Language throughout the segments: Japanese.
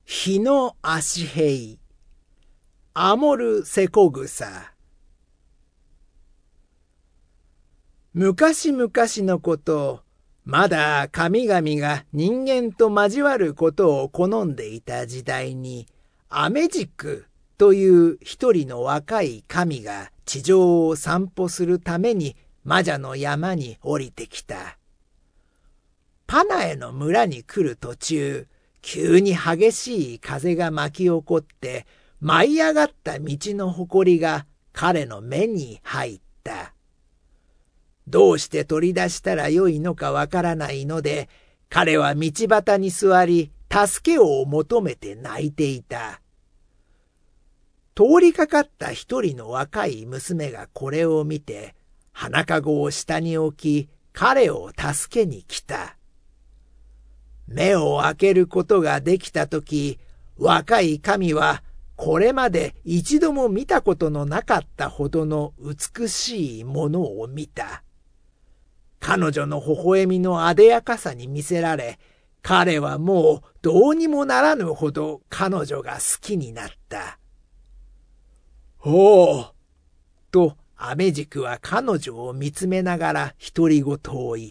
日の足平、アモルセコグサ。昔々のこと、まだ神々が人間と交わることを好んでいた時代に、アメジクという一人の若い神が地上を散歩するために魔女の山に降りてきた。パナエの村に来る途中、急に激しい風が巻き起こって舞い上がった道のほこりが彼の目に入った。どうして取り出したらよいのかわからないので、彼は道端に座り助けを求めて泣いていた。通りかかった一人の若い娘がこれを見て、花かごを下に置き彼を助けに来た。目を開けることができたとき、若い神はこれまで一度も見たことのなかったほどの美しいものを見た。彼女の微笑みのあでやかさに魅せられ、彼はもうどうにもならぬほど彼女が好きになった。おおとアメジクは彼女を見つめながら独り言を言った。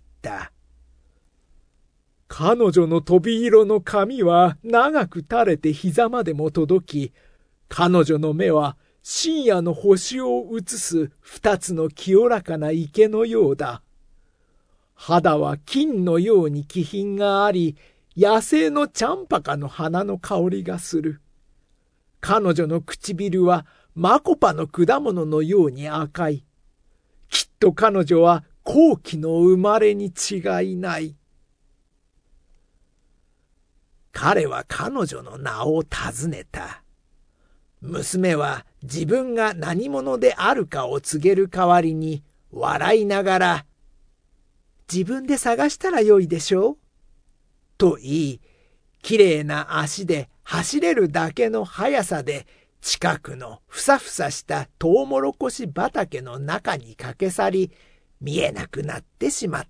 彼女の飛び色の髪は長く垂れて膝までも届き、彼女の目は深夜の星を映す二つの清らかな池のようだ。肌は金のように気品があり、野生のチャンパカの花の香りがする。彼女の唇はマコパの果物のように赤い。きっと彼女は高貴の生まれに違いない。 彼は彼女の名を尋ねた。娘は自分が何者であるかを告げる代わりに笑いながら、自分で探したらよいでしょうと言い、きれいな足で走れるだけの速さで近くのふさふさしたトウモロコシ畑の中に駆け去り、見えなくなってしまった。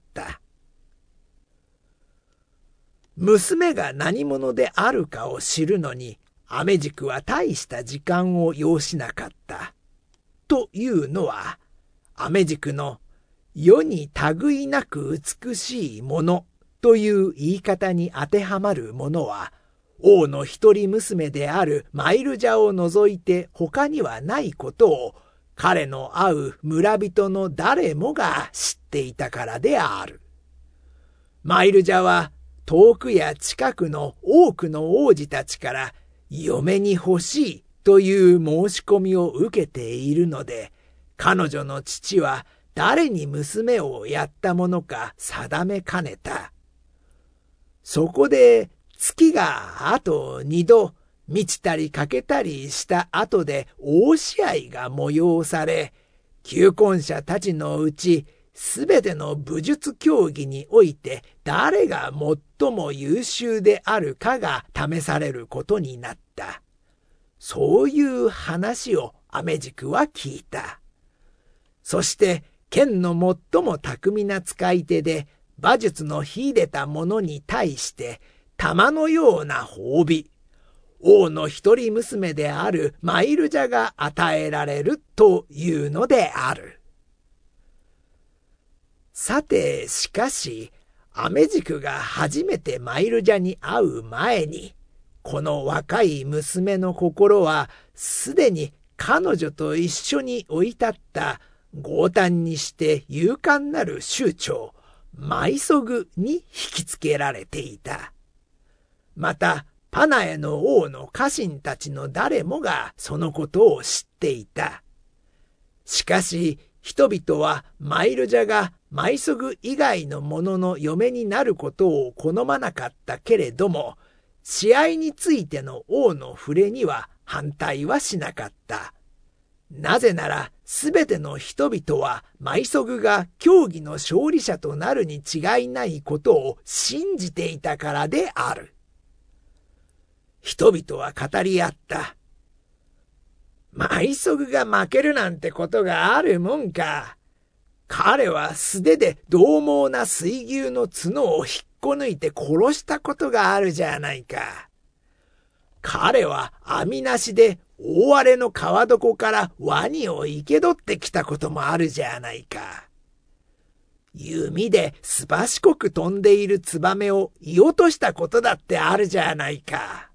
娘が何者であるかを知るのに、アメジクは大した時間を要しなかった。というのは、アメジクの世に類いなく美しいものという言い方に当てはまるものは、王の一人娘であるマイルジャを除いて他にはないことを、彼の会う村人の誰もが知っていたからである。マイルジャは遠くや近くの多くの王子たちから嫁に欲しいという申し込みを受けているので、彼女の父は誰に娘をやったものか定めかねた。そこで月があと2度満ちたり欠けたりした後で大試合が催され、求婚者たちのうちすべての武術競技において誰が最も優秀であるかが試されることになった。そういう話をアメジクは聞いた。そして剣の最も巧みな使い手で馬術の秀でた者に対して玉のような褒美、王の一人娘であるマイルジャが与えられるというのである。さてしかし、アメジクが初めてマイルジャに会う前に、この若い娘の心はすでに彼女と一緒に追い立った強胆にして勇敢なる酋長マイソグに引きつけられていた。またパナエの王の家臣たちの誰もがそのことを知っていた。しかし人々はマイルジャがマイソグ以外の者の嫁になることを好まなかったけれども、試合についての王の触れには反対はしなかった。なぜならすべての人々はマイソグが競技の勝利者となるに違いないことを信じていたからである。人々は語り合った。マイソグが負けるなんてことがあるもんか。彼は素手で獰猛な水牛の角を引っこ抜いて殺したことがあるじゃないか。 彼は網なしで大荒れの川床からワニを生け取ってきたこともあるじゃないか。弓ですばしこく飛んでいるツバメを射落としたことだってあるじゃないか。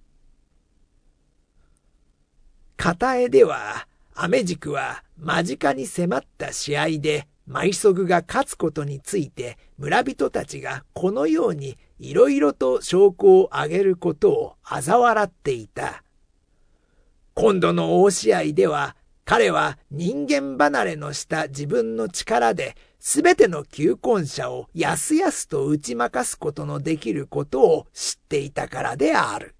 片絵では、アメジクは間近に迫った試合でマイソグが勝つことについて村人たちがこのようにいろいろと証拠を挙げることを嘲笑っていた。今度の大試合では彼は人間離れのした自分の力ですべての求婚者をやすやすと打ち負かすことのできることを知っていたからである。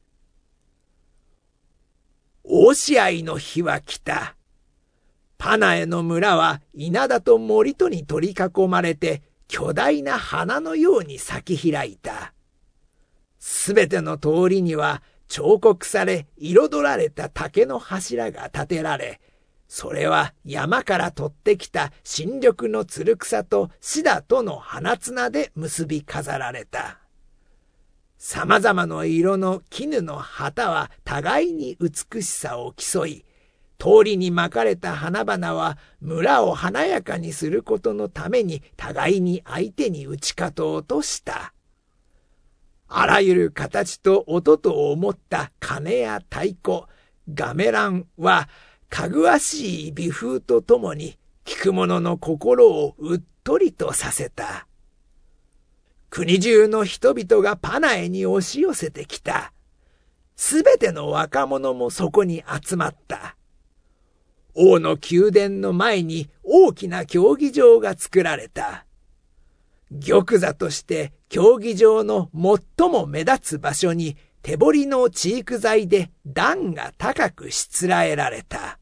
大試合の日は来た。パナエの村は稲田と森とに取り囲まれて巨大な花のように咲き開いた。すべての通りには彫刻され彩られた竹の柱が建てられ、それは山から取ってきた新緑のつる草とシダとの花綱で結び飾られた。様々な色の絹の旗は互いに美しさを競い、通りにまかれた花々は村を華やかにすることのために互いに相手に打ち勝とうとした。あらゆる形と音とを持った鐘や太鼓、ガメランはかぐわしい美風とともに聞く者の心をうっとりとさせた。国中の人々がパナエに押し寄せてきた。すべての若者もそこに集まった。王の宮殿の前に大きな競技場が作られた。玉座として競技場の最も目立つ場所に手彫りのチーク材で段が高くしつらえられた。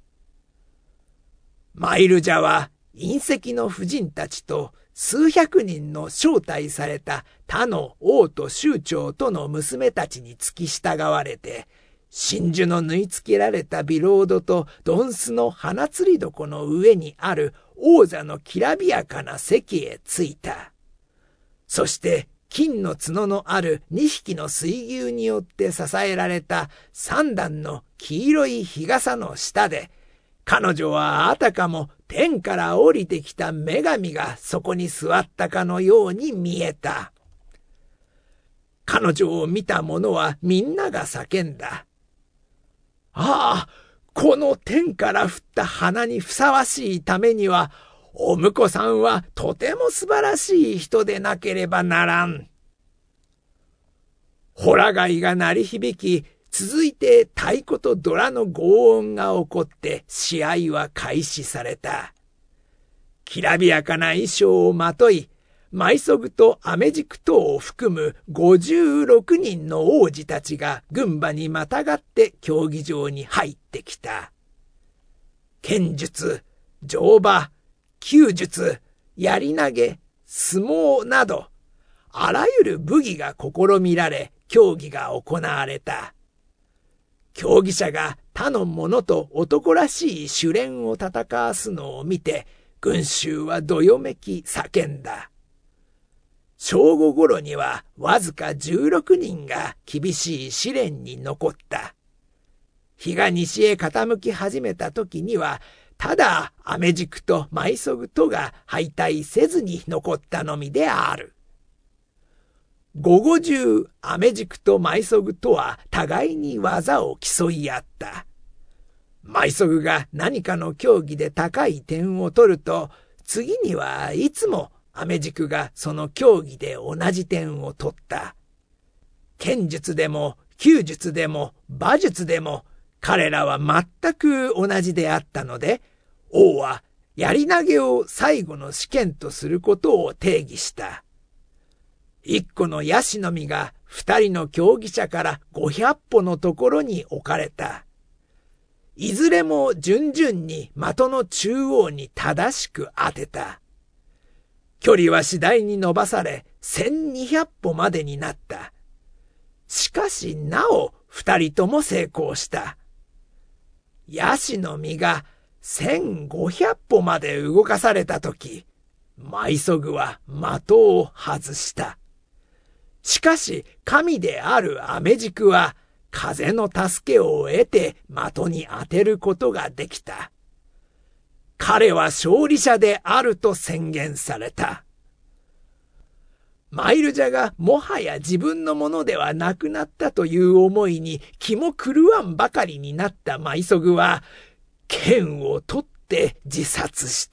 マイルジャは隕石の婦人たちと数百人の招待された他の王と酋長との娘たちに付き従われて、真珠の縫い付けられたビロードとドンスの花釣り床の上にある王座のきらびやかな席へ着いた。そして金の角のある2匹の水牛によって支えられた3段の黄色い日傘の下で、彼女はあたかも天から降りてきた女神がそこに座ったかのように見えた。彼女を見た者はみんなが叫んだ。ああ、この天から降った花にふさわしいためには、お婿さんはとても素晴らしい人でなければならん。ホラ貝が鳴り響き、続いて太鼓とドラの轟音が起こって試合は開始された。きらびやかな衣装をまとい、マイソグとアメジク等を含む56人の王子たちが軍馬にまたがって競技場に入ってきた。剣術、乗馬、弓術、槍投げ、相撲など、あらゆる武技が試みられ、競技が行われた。競技者が他の者と男らしい主練を戦わすのを見て、群衆はどよめき叫んだ。正午頃にはわずか16人が厳しい試練に残った。日が西へ傾き始めた時には、ただアメジクとマイソグとが敗退せずに残ったのみである。午後中、アメジクとマイソグとは互いに技を競い合った。マイソグが何かの競技で高い点を取ると、次にはいつもアメジクがその競技で同じ点を取った。剣術でも弓術でも馬術でも彼らは全く同じであったので、王は槍投げを最後の試験とすることを定義した。一個のヤシの実が2人の競技者から500歩のところに置かれた。いずれも順々に的の中央に正しく当てた。距離は次第に伸ばされ、1200歩までになった。しかしなお2人とも成功した。ヤシの実が1500歩まで動かされたとき、マイソグは的を外した。しかし神であるアメジクは風の助けを得て的に当てることができた。彼は勝利者であると宣言された。マイルジャがもはや自分のものではなくなったという思いに気も狂わんばかりになったマイソグは、剣を取って自殺した。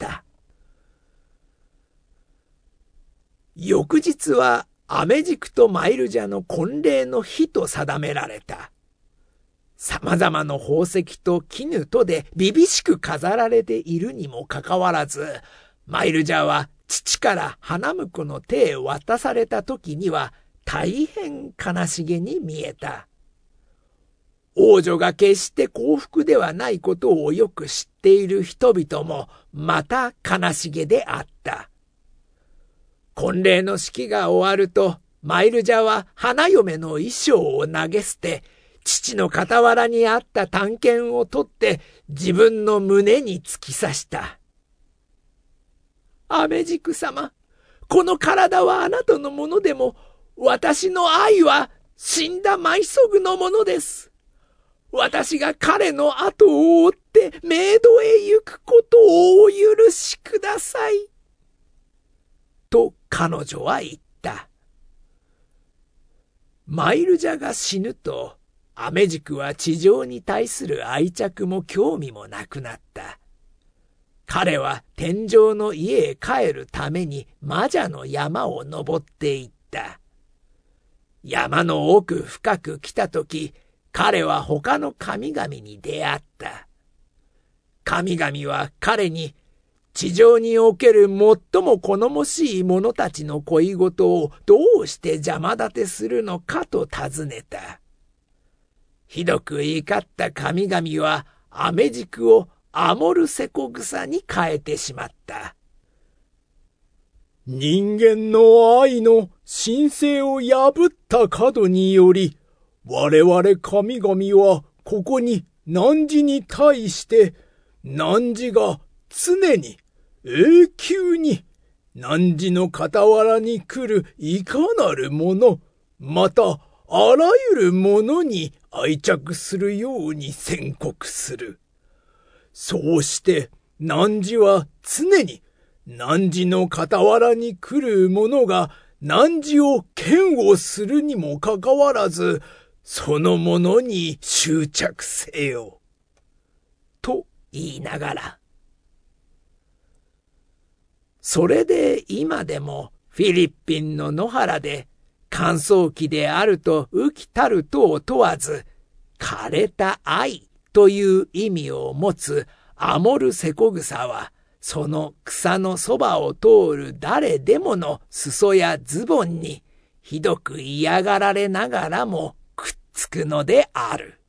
翌日はアメジクとマイルジャの婚礼の日と定められた。様々な宝石と絹とでびびしく飾られているにもかかわらず、マイルジャは父から花婿の手を渡された時には大変悲しげに見えた。王女が決して幸福ではないことをよく知っている人々もまた悲しげであった。婚礼の式が終わると、マイルジャは花嫁の衣装を投げ捨て、父の傍らにあった短剣を取って自分の胸に突き刺した。アメジク様、この体はあなたのものでも、私の愛は死んだマイソグのものです。私が彼の後を追ってメイドへ行くことをお許しください。と彼女は言った。マイルジャが死ぬと、アメジクは地上に対する愛着も興味もなくなった。彼は天上の家へ帰るために魔女の山を登っていった。山の奥深く来たとき、彼は他の神々に出会った。神々は彼に地上における最も好もしい者たちの恋事をどうして邪魔立てするのかと尋ねた。ひどく怒った神々はアメジクをアモルセコグサに変えてしまった。 人間の愛の神聖を破った過により、我々神々はここに汝に対して、汝が常に永久に汝の傍らに来るいかなるもの、またあらゆるものに愛着するように宣告する。そうして汝は常に汝の傍らに来る者が汝を嫌悪するにもかかわらず、そのものに執着せよ。と言いながら。それで今でもフィリピンの野原で乾燥期であると雨季たるとを問わず、枯れた愛という意味を持つアモルセコグサは、その草のそばを通る誰でもの裾やズボンにひどく嫌がられながらもくっつくのである。